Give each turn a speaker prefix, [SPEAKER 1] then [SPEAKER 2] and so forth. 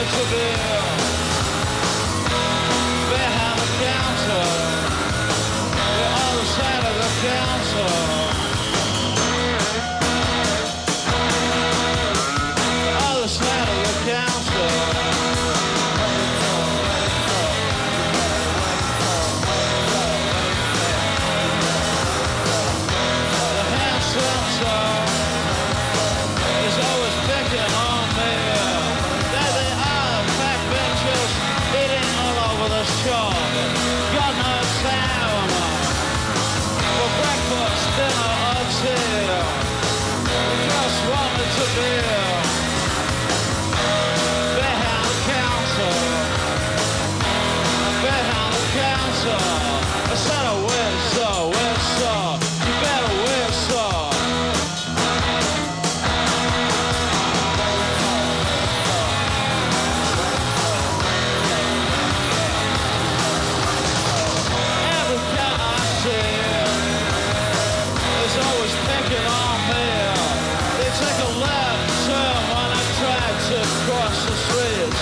[SPEAKER 1] wanted to be behind the counter, the other side of the counter, the other side of the counter. The hand sensor is always picking on me. There they are, backbenchers eating all over the shop. Got no time for breakfast, dinner or tea. Just wanted to be behind the counter, behind the counter. I said I will so, you better will so. Every cat I see is always picking on me. They take a left turn when I try to cross the street.